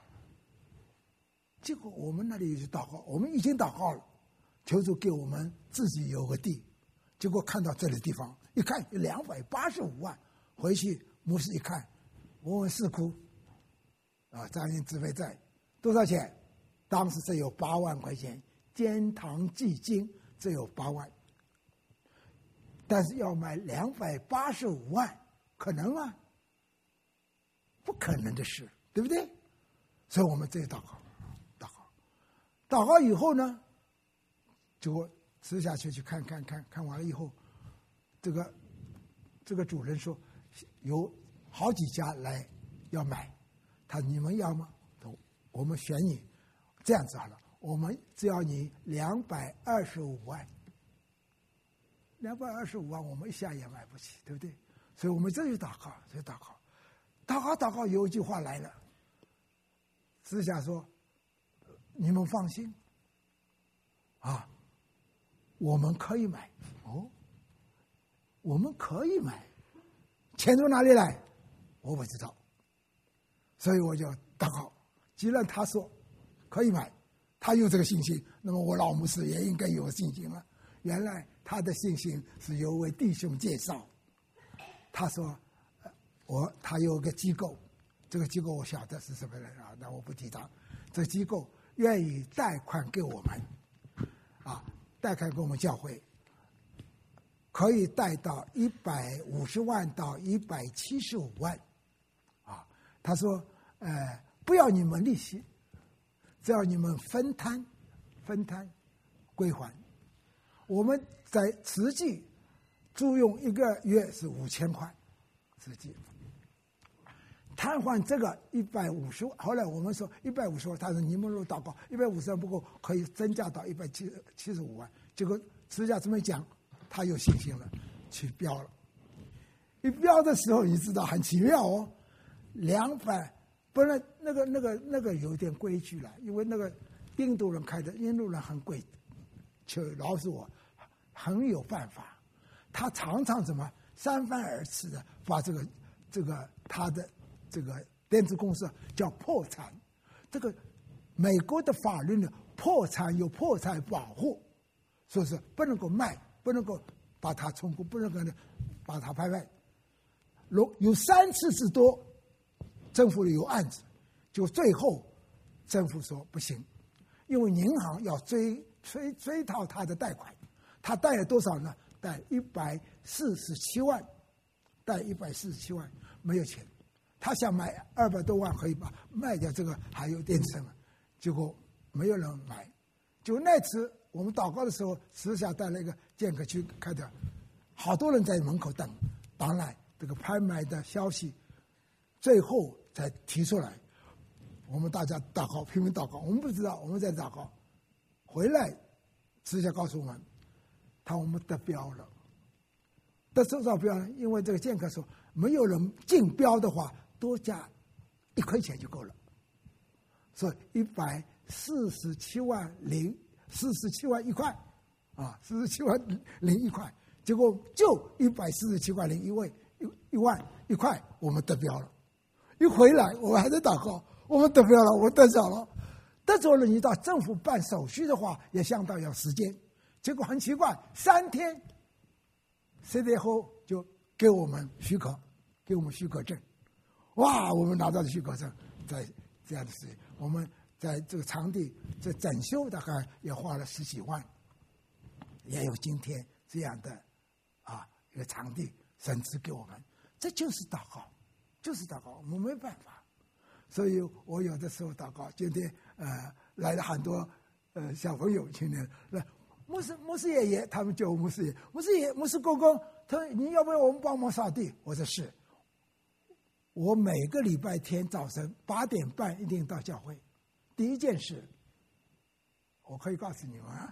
结果我们那里就祷告，我们已经祷告了，求主给我们自己有个地。结果看到这里地方，一看有两百八十五万，回去牧师一看，我问四窟，啊，张印自费债多少钱？当时只有八万块钱，监堂基金只有八万，但是要买两百八十五万，可能吗？不可能的事，对不对？所以我们这祷告，祷告，祷告以后呢，就吃下去去看看看看完了以后，这个这个主人说有好几家来要买，他你们要吗？我们选你，这样子好了，我们只要你两百二十五万，两百二十五万我们一下也买不起，对不对？所以我们这就祷告，这就祷告，祷告祷告，有一句话来了，私下说，你们放心，啊。我们可以买哦，我们可以买，钱从哪里来？我不知道，所以我就祷告。既然他说可以买，他有这个信心，那么我老牧师也应该有信心了。原来他的信心是由位弟兄介绍，他说我他有个机构，这个机构我晓得是什么人啊，那我不提他。这个机构愿意贷款给我们，啊。贷款给我们教会，可以贷到一百五十万到一百七十五万，啊，他说，呃，不要你们利息，只要你们分摊，分摊归还。我们在慈济租用一个月是五千块，慈济摊还这个一百五十万。后来我们说一百五十万，他说你们如果祷告一百五十万不够，可以增加到一百七七十五万。结果慈家这么讲，他有信心了，去标了。一标的时候，你知道很奇妙哦，两百本来那个那个那个有点规矩了，因为那个印度人开的，印度人很贵，就老实我很有办法，他常常怎么三番二次的把这个这个他的这个电子公司叫破产。这个美国的法律呢，破产有破产保护，所以是不能够卖，不能够把它充公，不能够把它拍卖。有三次之多，政府有案子，就最后政府说不行，因为银行要追追追讨他的贷款，他贷了多少呢？贷一百四十七万，贷一百四十七万没有钱，他想买二百多万可以把卖掉这个还有电车，结果没有人买。就那次我们祷告的时候，私下带了一个剑客去开的，好多人在门口等，当然这个拍卖的消息最后才提出来，我们大家祷告，拼命祷告，我们不知道，我们在祷告，回来私下告诉我们，他我们得标了。得多少标呢？因为这个剑客说，没有人竞标的话，多加一块钱就够了，所以一百四十七万零四十七万一块，啊，四十七万零一块，结果就一百四十七块零一位一一万一块，我们得标了。一回来，我们还在祷告，我们得标了，我得着了。得着了，你到政府办手续的话，也相当要时间。结果很奇怪，三天，三天后就给我们许可，给我们许可证。哇，我们拿到的许可证，在这样的事情，我们在这个场地这整修大概也花了十几万，也有今天这样的啊一个场地神赐给我们，这就是祷告，就是祷告，我们没办法。所以我有的时候祷告，今天呃来了很多呃小朋友青年来，牧师牧师爷爷，他们叫我牧师爷，牧师爷牧师公公，他说你要不要我们帮忙扫地？我说是。我每个礼拜天早晨八点半一定到教会。第一件事，我可以告诉你们啊，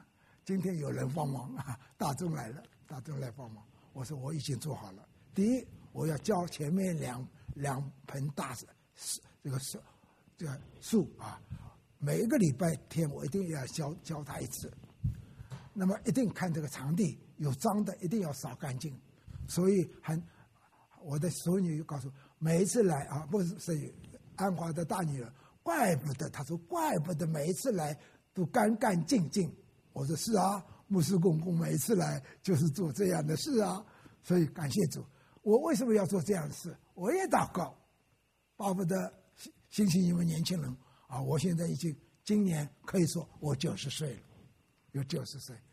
今天有人帮忙啊，大众来了，大众来帮忙。我说我已经做好了。第一，我要浇前面两两盆大这个树这个树啊，每一个礼拜天我一定要浇浇它一次。那么一定看这个场地有脏的，一定要扫干净。所以很，我的孙女告诉我，每一次来啊，不是是安华的大女儿，怪不得她说，怪不得每一次来都干干净净。我说是啊，牧师公公每一次来就是做这样的事啊。所以感谢主。我为什么要做这样的事？我也祷告，巴不得兴起你们年轻人啊！我现在已经今年可以说我九十岁了。有九十岁，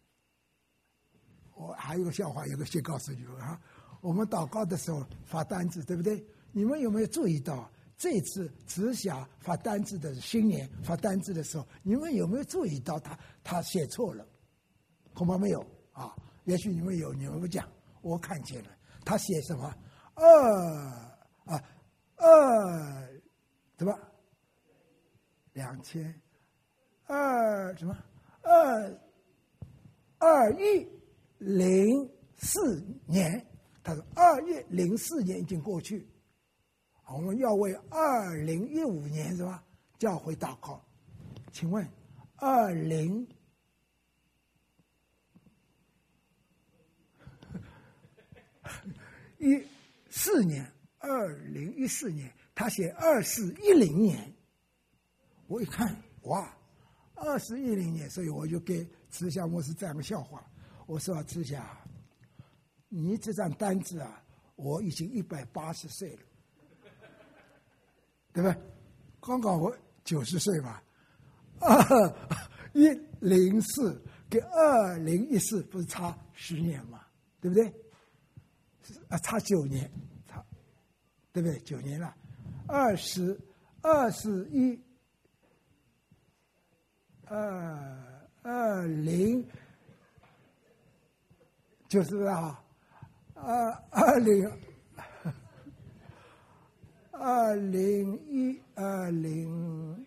我还有个笑话，有个先告诉你们啊。我们祷告的时候发单子，对不对？你们有没有注意到，这次直辖发单子的新年发单子的时候，你们有没有注意到他他写错了？恐怕没有啊。也许你们有，你们不讲，我看见了。他写什么？二啊二什么？两千二什么？二二一零四年，他说二一零四年已经过去，我们要为二零一五年是吧？教会祷告。请问二零一四年，二零一四年，他写二四一零年，我一看，哇！二十一零年，所以我就给慈祥牧师这样的笑话。我说慈祥，你这张单子啊，我已经一百八十岁了，对吧？刚刚我九十岁吧。二一零四跟二零一四不是差十年嘛，对不对？啊，差九年，差，对不对？九年了，二十二十一。二二零就是啊，二二零二零一二零，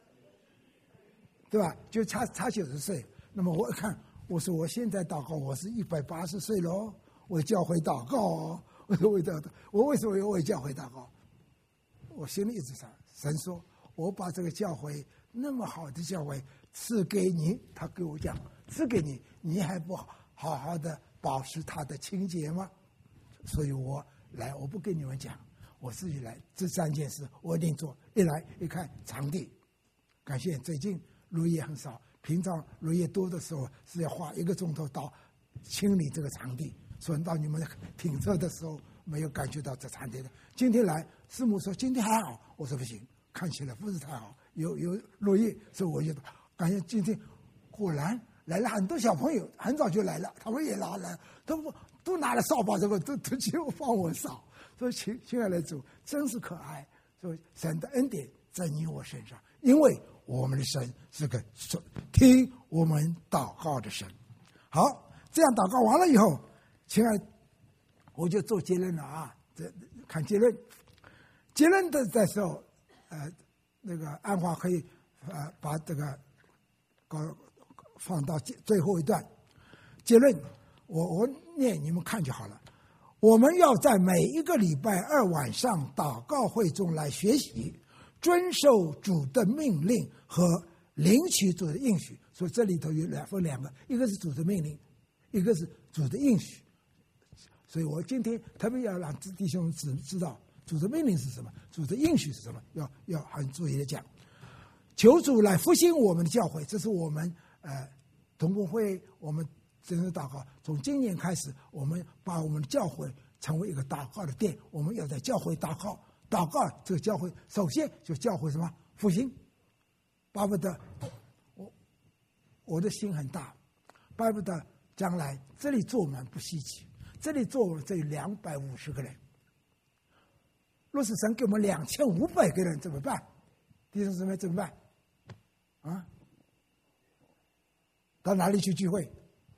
对吧？就差差九十岁。那么我看，我说我现在祷告，我是一百八十岁喽，我教会祷告哦。我说为祷告，我为什么要为教会祷告？我心里一直想，神说，我把这个教会那么好的教会赐给你，他给我讲，赐给你，你还不好好的保持他的清洁吗？所以我来，我不跟你们讲，我自己来，这三件事我一定做。一来一看场地，感谢最近落叶很少，平常落叶多的时候是要花一个钟头到清理这个场地，所以到你们停车的时候没有感觉到这场地的。今天来，师母说今天还好，我说不行，看起来不是太好，有有落叶，所以我就感觉今天果然来了很多小朋友，很早就来了，他们也拿了，都都拿了扫把，这个都都就帮我扫。所以亲亲爱的主真是可爱，所以神的恩典在你我身上，因为我们的神是个听我们祷告的神。好，这样祷告完了以后，亲爱的，我就做结论了啊！这看结论，结论的的时候，呃，那个安华可以呃把这个搞放到最后一段。结论，我我念你们看就好了。我们要在每一个礼拜二晚上祷告会中来学习，遵守主的命令和领取主的应许。所以这里头有两分两个，一个是主的命令，一个是主的应许。所以我今天特别要让弟兄知知道主的命令是什么，主的应许是什么，要要很注意的讲。求主来复兴我们的教会，这是我们呃同工会我们真正祷告。从今年开始，我们把我们的教会成为一个祷告的殿，我们要在教会祷告，祷告这个教会首先就教会什么复兴，巴不得我我的心很大，巴不得将来这里坐满不稀奇，这里坐满这有两百五十个人，若是神给我们两千五百个人怎么办？弟兄姊妹怎么办？啊？到哪里去聚会？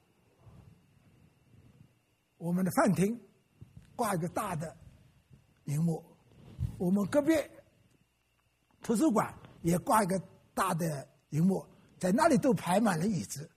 我们的饭厅挂一个大的荧幕，我们隔壁图书馆也挂一个大的荧幕，在那里都排满了椅子。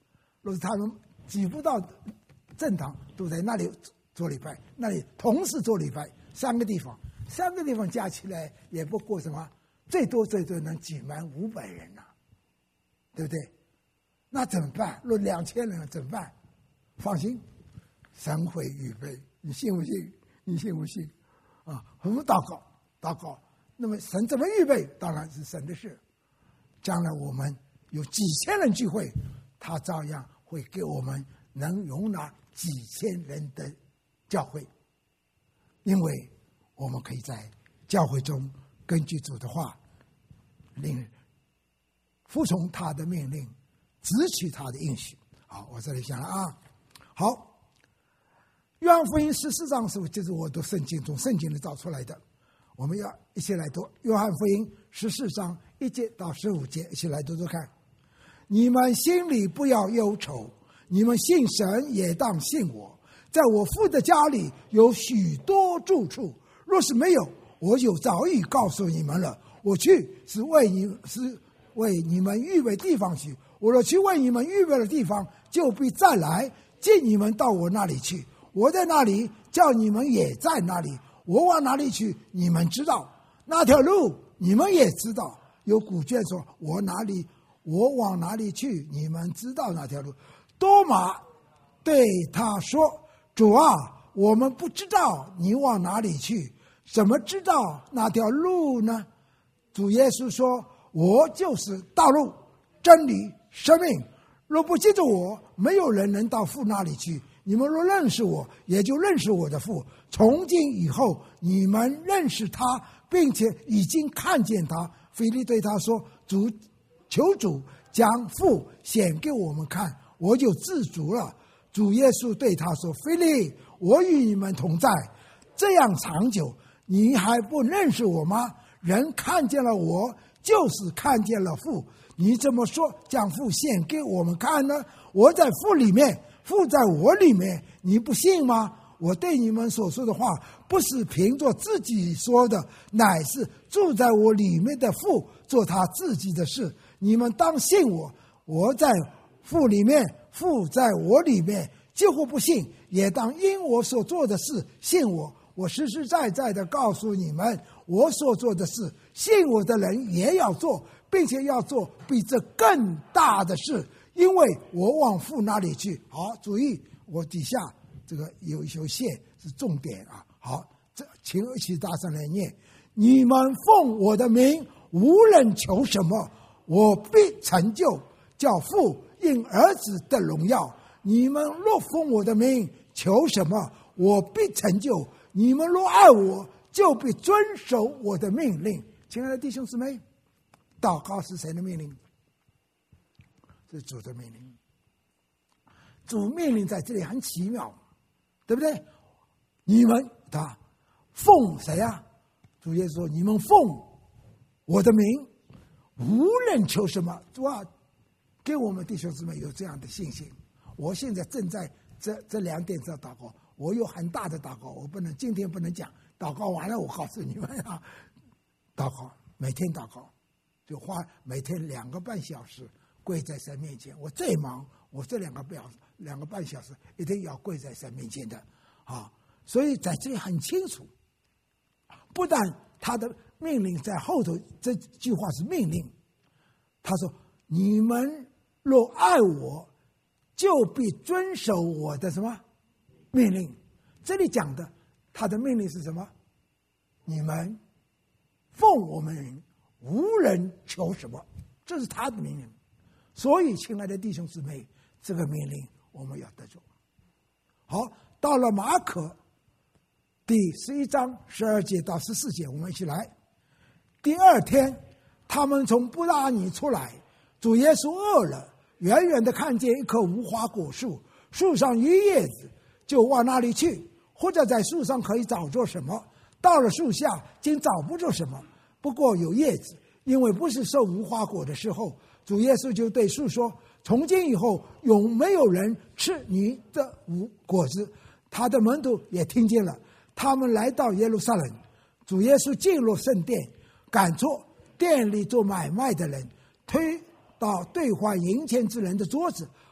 若是他们挤不到正堂，都在那里做礼拜，那里同时做礼拜，三个地方，三个地方加起来也不过什么，最多最多能挤满五百人呐、啊，对不对？那怎么办？若两千人怎么办？放心，神会预备，你信不信？你信不信？啊，我们祷告，祷告。那么神怎么预备？当然是神的事。将来我们有几千人聚会，他照样会给我们能容纳几千人的教会，因为我们可以在教会中根据主的话，令服从他的命令，执取他的应许。好，我这里讲了啊。好，约翰福音十四章是就是我读圣经从圣经里找出来的，我们要一起来读约翰福音十四章一节到十五节，一起来读读看。你们心里不要忧愁，你们信神也当信我，在我父的家里有许多住处，若是没有，我就早已告诉你们了。我去是为你是为你们预备地方去，我若去为你们预备的地方，就必再来接你们到我那里去。我在那里，叫你们也在那里。我往哪里去，你们知道；那条路你们也知道。有古卷说：“我哪里，我往哪里去，你们知道那条路。”多马对他说：“主啊，我们不知道你往哪里去，怎么知道那条路呢？”主耶稣说：“我就是道路、真理、生命。若不记着我，没有人能到父那里去。你们若认识我，也就认识我的父。从今以后，你们认识他，并且已经看见他。”腓利对他说：“主，求主将父显给我们看，我就知足了。”主耶稣对他说：“腓利，我与你们同在，这样长久，你还不认识我吗？人看见了我，就是看见了父。你怎么说将父显给我们看呢？我在父里面，父在我里面，你不信吗？我对你们所说的话，不是凭着自己说的，乃是住在我里面的父做他自己的事。你们当信我，我在父里面，父在我里面。几乎不信，也当因我所做的事信我。我实实在在的告诉你们，我所做的事，信我的人也要做，并且要做比这更大的事，因为我往父那里去。好，注意，我底下这个有有些是重点啊。好，这请一起大声来念：你们奉我的名，无论求什么，我必成就，叫父因儿子的荣耀。你们若奉我的名求什么，我必成就。你们若爱我，就必遵守我的命令。亲爱的弟兄姊妹，祷告是谁的命令？是主的命令。主命令在这里很奇妙，对不对？你们他奉谁啊？主耶稣说：“你们奉我的名，无论求什么。”主啊，给我们弟兄姊妹有这样的信心。我现在正在这这两点在祷告，我有很大的祷告，我不能今天不能讲，祷告完了我告诉你们啊，祷告每天祷告，就花每天两个半小时跪在神面前。我再忙，我这两个半两个半小时一定要跪在神面前的啊。所以在这里很清楚，不但他的命令在后头，这句话是命令，他说：“你们若爱我，就必遵守我的什么命令。”这里讲的他的命令是什么？你们奉我们名，无人求什么，这是他的命令。所以亲爱的弟兄姊妹，这个命令我们要得住。好，到了马可第十一章十二节到十四节，我们一起来。第二天，他们从布达尼出来，主耶稣饿了，远远的看见一棵无花果树，树上有叶子，就往那里去，或者在树上可以找着什么。到了树下，竟找不着什么，不过有叶子，因为不是收无花果的时候。主耶稣就对树说：“从今以后，永没有人吃你的无果子。”他的门徒也听见了。他们来到耶路撒冷，主耶稣进入圣殿，赶出店里做买卖的人，推到兑换银钱之人的桌子，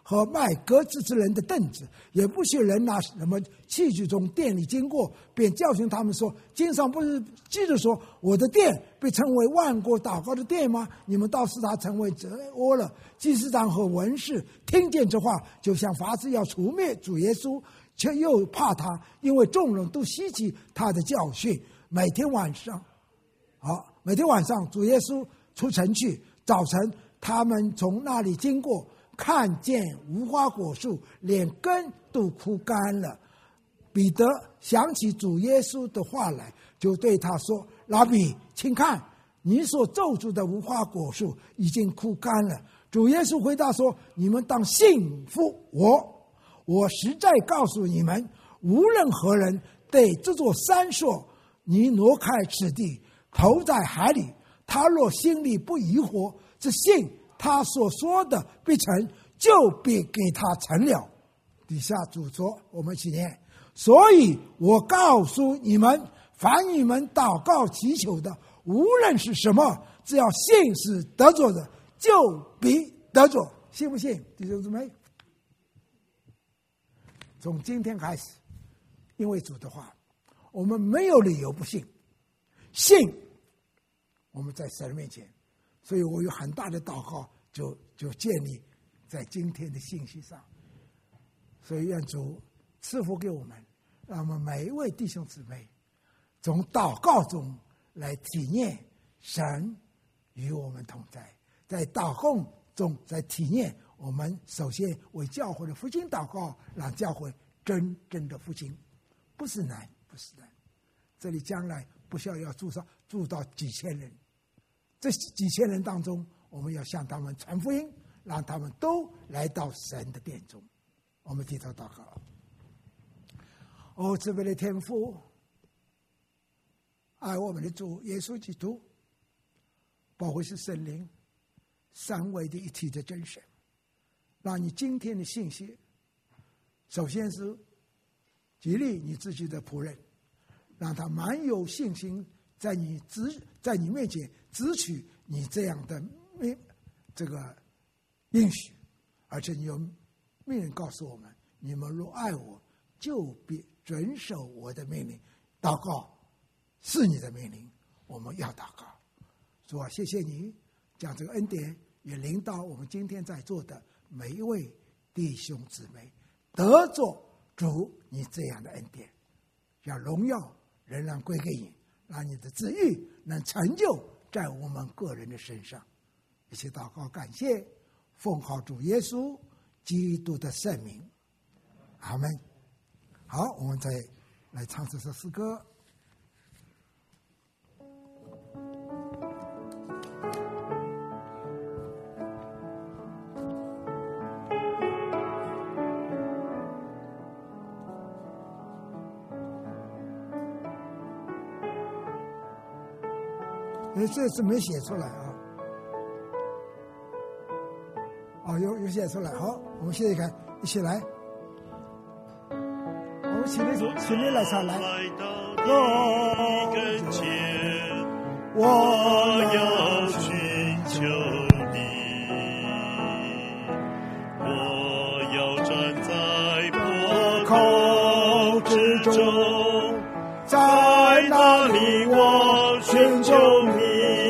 和卖鸽子之人的凳子，也不许人拿什么器具从店里经过，便教训他们说：经上不是记着说，我的殿被称为万国祷告的殿吗？你们倒使他成为贼窝了。祭司长和文士听见这话，就想法子要除灭主耶稣，却又怕他，因为众人都希奇他的教训。每天晚上好，每天晚上主耶稣出城去，早晨他们从那里经过，看见无花果树连根都枯干了。彼得想起主耶稣的话来，就对他说：拉比，请看，你所咒诅的无花果树已经枯干了。主耶稣回答说：你们当信服我，我实在告诉你们，无论何人对这座山说，你挪开此地，投在海里，他若心里不疑惑，只信他所说的必成，就必给他成了。底下主说，我们一起念：所以我告诉你们，凡你们祷告祈求的，无论是什么，只要信是得着的，就必得着。信不信，弟兄姊妹？从今天开始，因为主的话，我们没有理由不信。信，我们在神面前，所以我有很大的祷告就就建立在今天的信息上。所以愿主赐福给我们，让我们每一位弟兄姊妹从祷告中来体验神与我们同在，在祷告中在体验我们首先为教会的复兴祷告，让教会真正的复兴。不是难，不是难，这里将来不需要要住上住到几千人，这几千人当中，我们要向他们传福音，让他们都来到神的殿中。我们低头祷告。哦，慈悲的天父，爱我们的主耶稣基督，保护是圣灵，三位的一体的真神，让你今天的信息，首先是激励你自己的仆人，让他蛮有信心，在你支在你面前支取你这样的命这个应许，而且你有命令告诉我们：你们若爱我，就必遵守我的命令。祷告是你的命令，我们要祷告。主啊，谢谢你将这个恩典也临到我们今天在座的每一位弟兄姊妹，得着主你这样的恩典，让荣耀仍然归给你，让你的旨意能成就在我们个人的身上。一起祷告感谢，奉靠主耶稣基督的圣名，阿们。好，我们再来唱这首诗歌。因为这次没写出来啊，哦，有有写出来。好，我们现在看，一起来，我们起立组起立来唱来。我跟前，我要寻求你，我要站在破口之中，在那里我寻求你。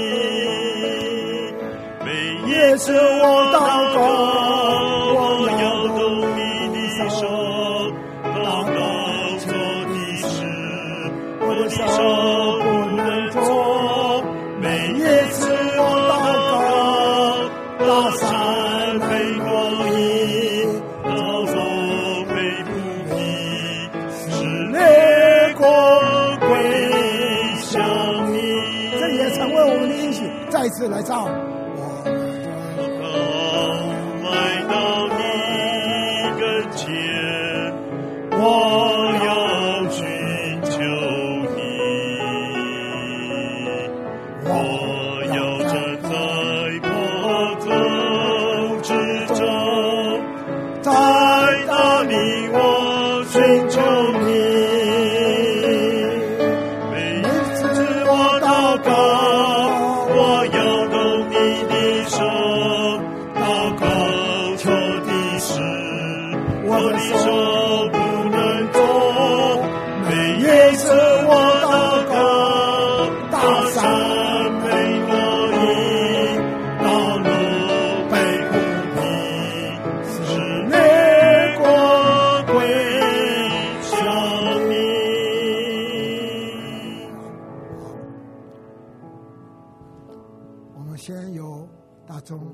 每次我祷告，我要动你的手，祷告做的事，我的手不能做。每一次我祷告，大山配光阴，高峰配不平，是列国归向你。这也成为我们的应许，再次来唱。我要寻求你，我要站在破口之中，在那里我寻求你。每次我祷告，我要动你先由大众